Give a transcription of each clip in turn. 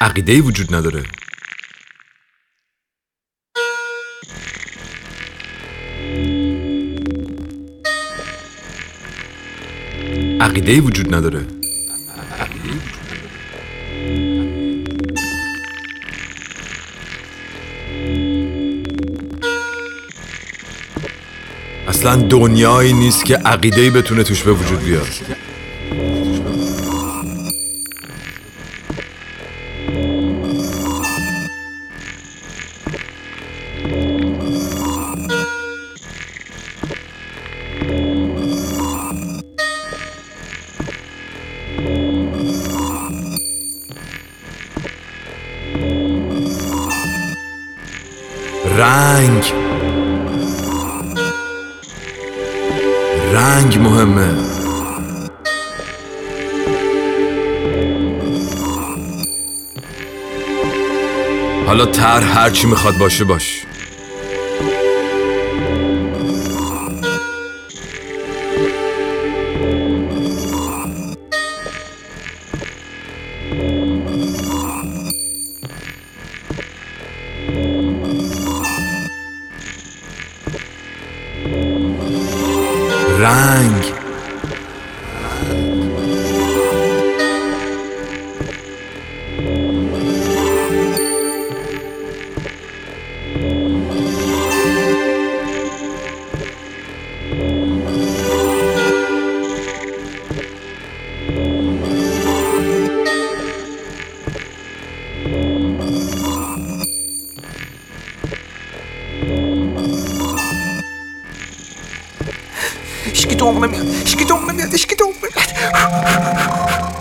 عقیده‌ای وجود نداره. عقیده‌ای وجود نداره. اصلا دنیایی نیست که عقیده‌ای بتونه توش به وجود بیاد. رنگ مهمه. حالا طرح هر چی میخواد باشه باش. رنگ هیچکی تو عمق نمیاد، هیچکی تو عمق نمیاد، هیچکی تو عمق نمیاد.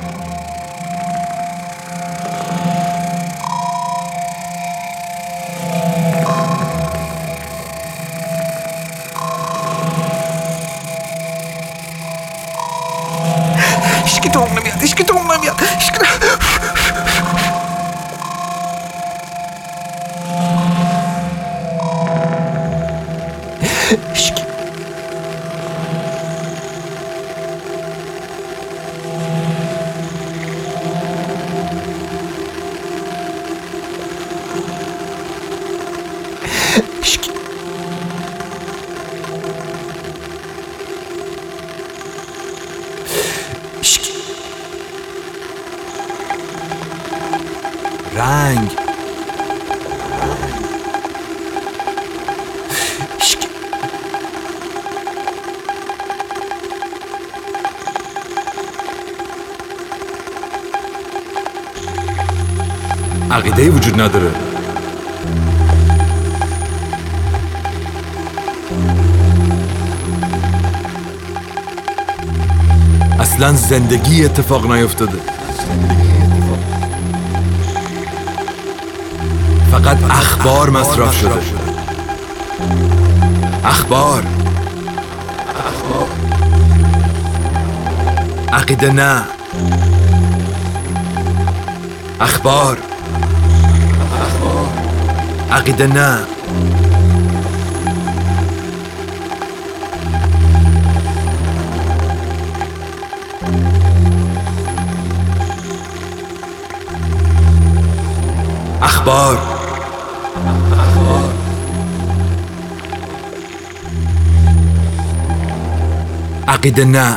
هیچکی تو عمق نمیاد، هیچکی تو عمق نمیاد، هیچکی رنگ عقیده‌ای وجود نداره. اصلا زندگی اتفاق نیفتاده. فقط اخبار مصرف شده. اخبار. عقیده نه. اخبار. عقیده نه. اخبار. عقیده نه.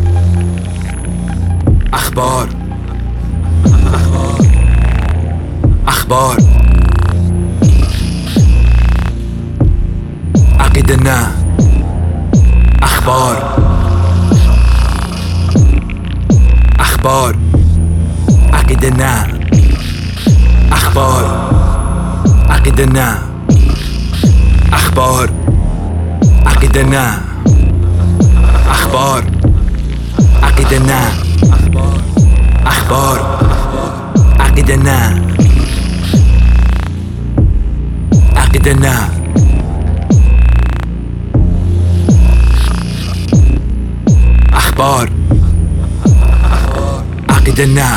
اخبار. اخبار. عقیده نه. اخبار. اخبار. عقیده نه. اخبار. عقیده نه. اخبار. عقیده نه. اخبار. عقیده نه. اخبار. عقیده نه. عقیده نه. اخبار. عقیده نه.